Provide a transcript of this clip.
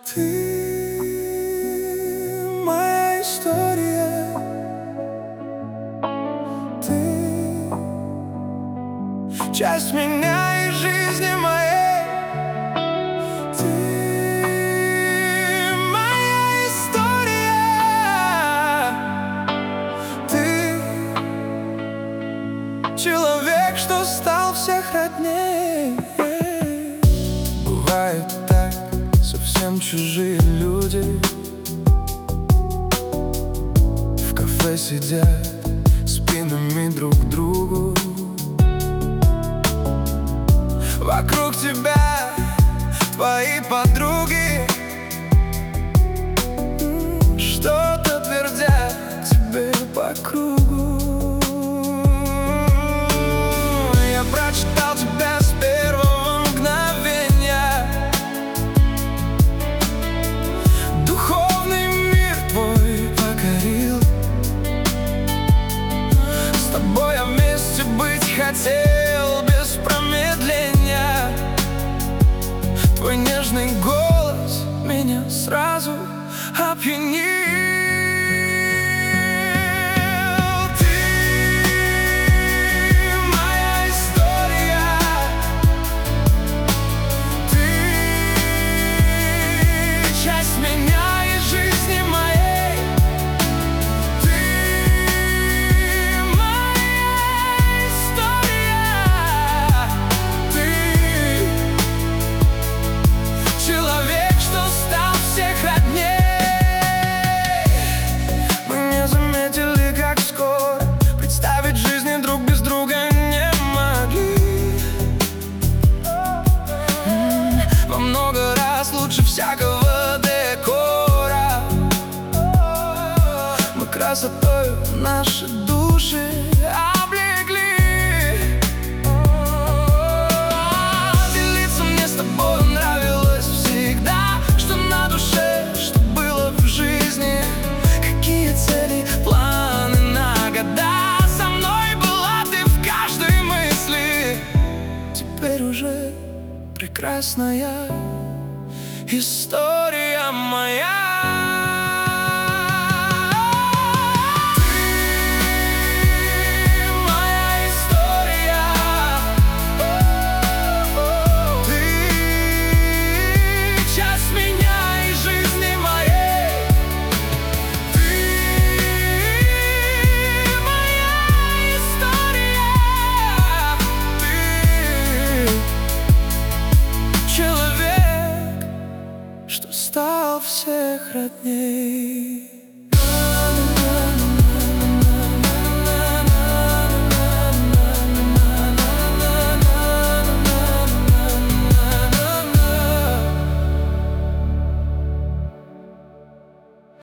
Ты моя история, ты часть меня и жизни моей. Ты моя история, ты человек, что стал всех родней. Бывает так, совсем чужие люди в кафе сидят спинами друг к другу. Вокруг тебя твои подруги что-то твердят тебе по кругу. Я прочитал тебя с первого мгновения. Духовный мир твой покорил. С тобой я вместе быть хотел без промедления. Твой нежный голос меня сразу опьянил. Много раз лучше всякого декора. Мы красотой наши души облегли. Делиться мне с тобой нравилось всегда. Что на душе, что было в жизни, какие цели, планы на года. Со мной была ты в каждой мысли. Теперь уже прекрасная история моя. Стал всех родней.